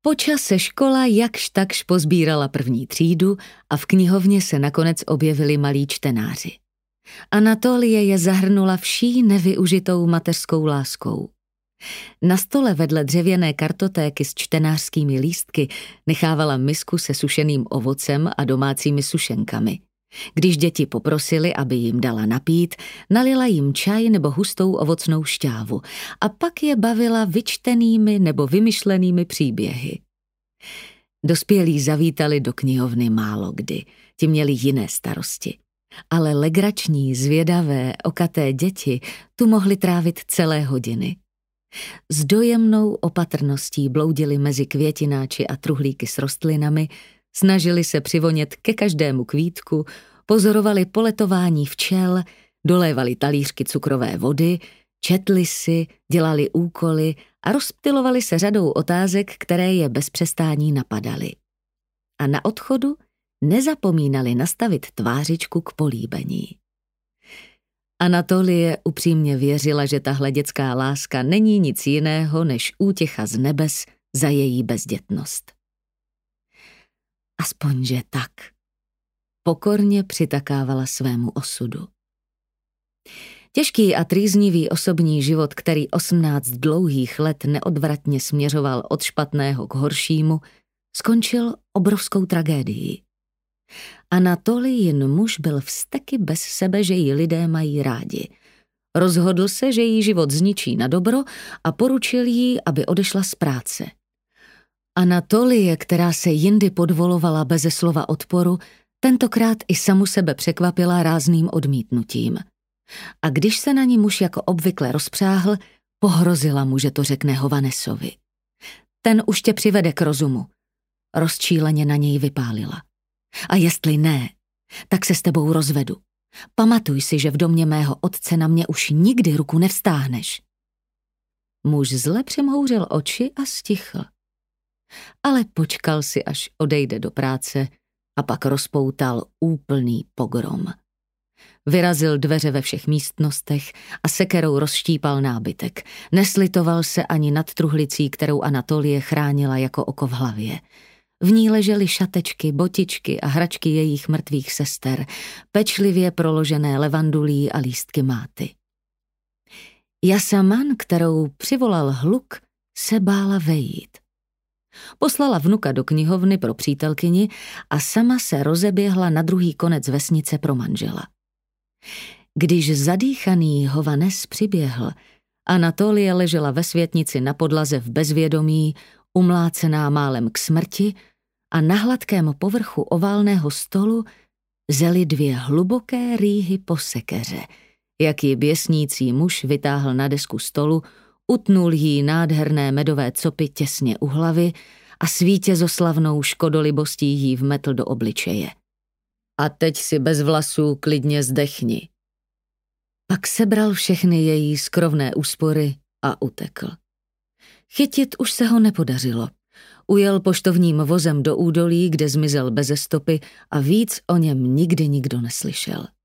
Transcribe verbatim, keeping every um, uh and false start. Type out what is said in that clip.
Po čase škola jakž takž pozbírala první třídu a v knihovně se nakonec objevili malí čtenáři. Anatolie je zahrnula vší nevyužitou mateřskou láskou. Na stole vedle dřevěné kartotéky s čtenářskými lístky nechávala misku se sušeným ovocem a domácími sušenkami. Když děti poprosili, aby jim dala napít, nalila jim čaj nebo hustou ovocnou šťávu a pak je bavila vyčtenými nebo vymyšlenými příběhy. Dospělí zavítali do knihovny málo kdy, ti měli jiné starosti. Ale legrační, zvědavé, okaté děti tu mohly trávit celé hodiny. S dojemnou opatrností bloudili mezi květináči a truhlíky s rostlinami, snažili se přivonět ke každému kvítku, pozorovali poletování včel, dolévali talířky cukrové vody, četli si, dělali úkoly a rozptylovali se řadou otázek, které je bez přestání napadaly. A na odchodu nezapomínali nastavit tvářičku k políbení. Anatolie upřímně věřila, že tahle dětská láska není nic jiného než útěcha z nebes za její bezdětnost. Aspoň, že tak. Pokorně přitakávala svému osudu. Těžký a trýznivý osobní život, který osmnáct dlouhých let neodvratně směřoval od špatného k horšímu, skončil obrovskou tragédií. Anatolijin muž byl vzteky bez sebe, že ji lidé mají rádi. Rozhodl se, že jí život zničí na dobro a poručil jí, aby odešla z práce. Anatolie, která se jindy podvolovala beze slova odporu, tentokrát i samu sebe překvapila rázným odmítnutím. A když se na ní muž jako obvykle rozpřáhl, pohrozila mu, že to řekne Hovanesovi. Ten už tě přivede k rozumu. Rozčíleně na něj vypálila. A jestli ne, tak se s tebou rozvedu. Pamatuj si, že v domě mého otce na mě už nikdy ruku nevstáhneš. Muž zle přimhouřil oči a stichl. Ale počkal si, až odejde do práce a pak rozpoutal úplný pogrom. Vyrazil dveře ve všech místnostech a sekerou rozštípal nábytek. Neslitoval se ani nad truhlicí, kterou Anatolie chránila jako oko v hlavě. V ní ležely šatečky, botičky a hračky jejich mrtvých sester, pečlivě proložené levandulí a lístky máty. Jasaman, kterou přivolal hluk, se bála vejít. Poslala vnuka do knihovny pro přítelkyni a sama se rozeběhla na druhý konec vesnice pro manžela. Když zadýchaný Hovanes přiběhl, Anatolie ležela ve světnici na podlaze v bezvědomí, umlácená málem k smrti a na hladkém povrchu oválného stolu zely dvě hluboké rýhy po sekeře, jak ji běsnící muž vytáhl na desku stolu, utnul jí nádherné medové copy těsně u hlavy a svítězoslavnou škodolibostí jí vmetl do obličeje. A teď si bez vlasů klidně zdechni. Pak sebral všechny její skrovné úspory a utekl. Chytit už se ho nepodařilo. Ujel poštovním vozem do údolí, kde zmizel beze stopy a víc o něm nikdy nikdo neslyšel.